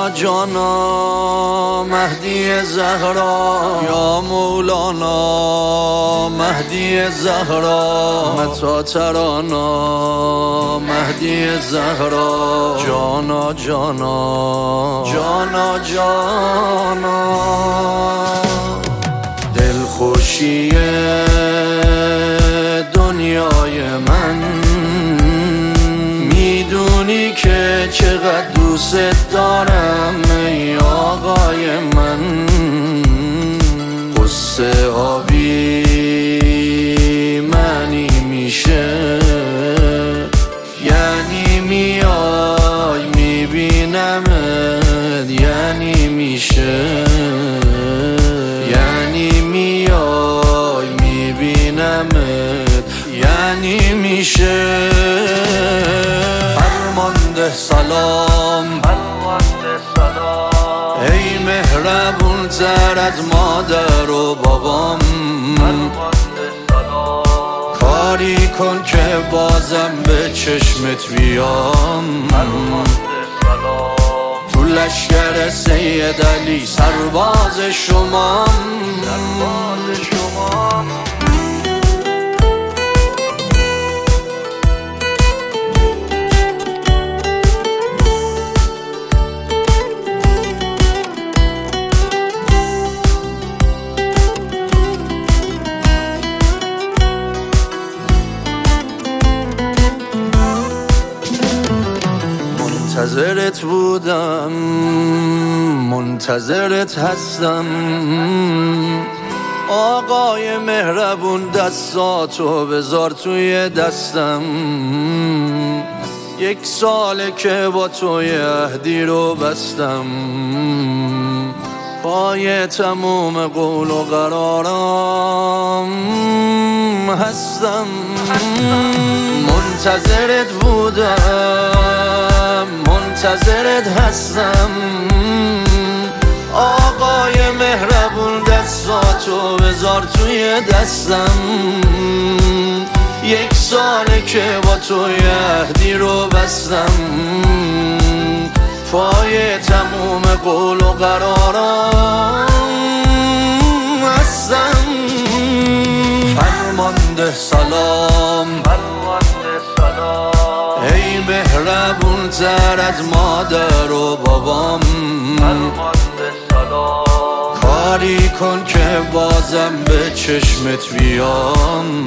جانا مهدی زهرا، یا مولانا مهدی زهرا، متا ترانا مهدی زهرا، جانا جانا جانا جانا. دلخوشی دنیای من، میدونی که چقدر دوست دارم ای آقای من. قصه آبی معنی میشه، یعنی میای میبینمت، یعنی میشه، یعنی میای میبینمت، یعنی میشه. فرمانده سلام، ای مهربون تر از مادر و بابام. کاری کن که بازم به چشمت بیام. تو لشکر سید علی سرباز شمام. منتظرت بودم، منتظرت هستم آقای مهربون. دستاتو بذار توی دستم. 1 ساله که با توی عهدی رو بستم، پای تموم قول و قرارم هستم. منتظرت بودم، منتظرت هستم آقای مهربون. دستاتو بذار توی دستم. 1 ساله که با توی عهدی رو بستم، پای تموم قول و قرارم هستم. فرمانده سلام، ای مهربون تر از مادر و بابام. کاری کن که بازم به چشمت بیام.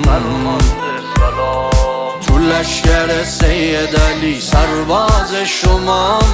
تو لشکر سید علی سرباز شمام.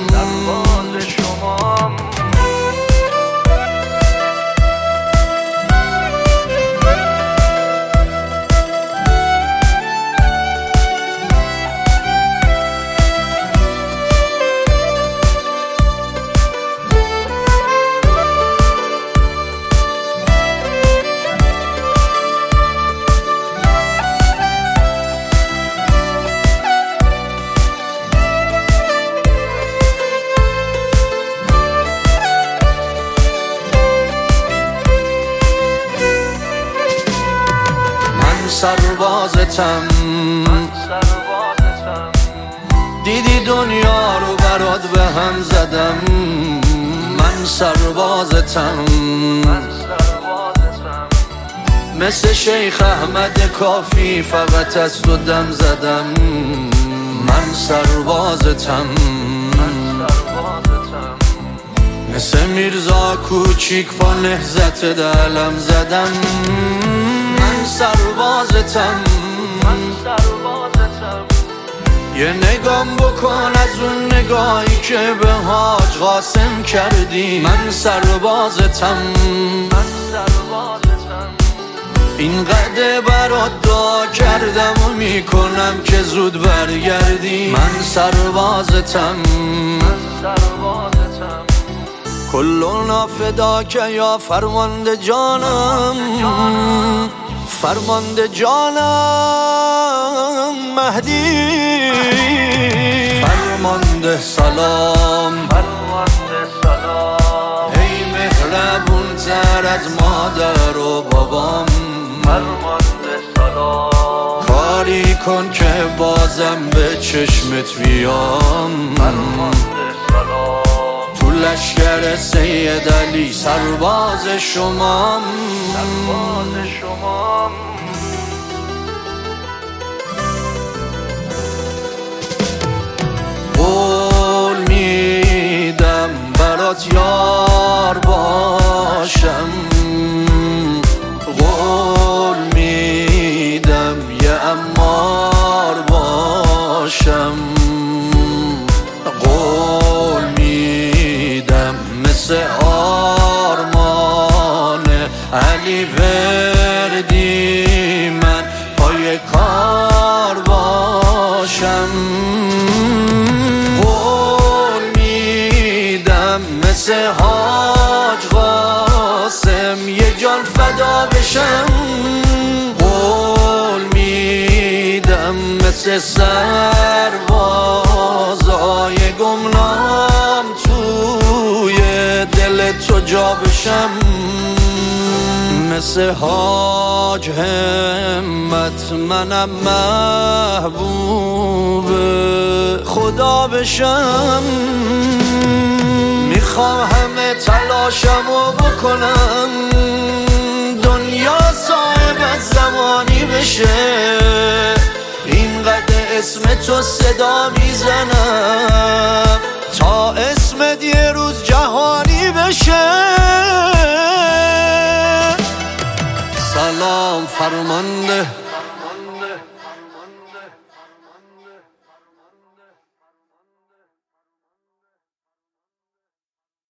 سربازتم، دیدی دنیا رو برات به هم زدم. من سربازتم، مثل شیخ احمد کافی فقط از تو دم زدم. من سربازتم، مثل میرزا کوچیک با نهضت دلم زدم. من سربازتم، یه نگام بکن از اون نگاهی که به حاج قاسم کردی. من سربازتم، اینقدر برات دعا کردم و میکنم که زود برگردی. من سربازتم، کلنا فداک یا فرمانده جانم. فرمانده جانم مهدی. فرمانده سلام، ای مهربون تر از مادر و بابام. کاری کن که بازم به چشمت بیام. تو لشکر سید علی سرباز شمام. قول میدم برات یار باشم، قول میدم یه عمار باشم، قول میدم مثل آرمان علی وردی من پای کار باشم، قول میدم مثل حاج قاسم یه جان فدا بشم، قول میدم مثل سربازای گمنام توی دل تو جا بشم، مثل حاج همت منم محبوب خدا بشم. میخوام همه تلاشمو بکنم دنیا صاحب زمانی بشه، اینقدر اسم تو صدا میزنم تا اسمت یه روز جهانی بشه. سلام فرمانده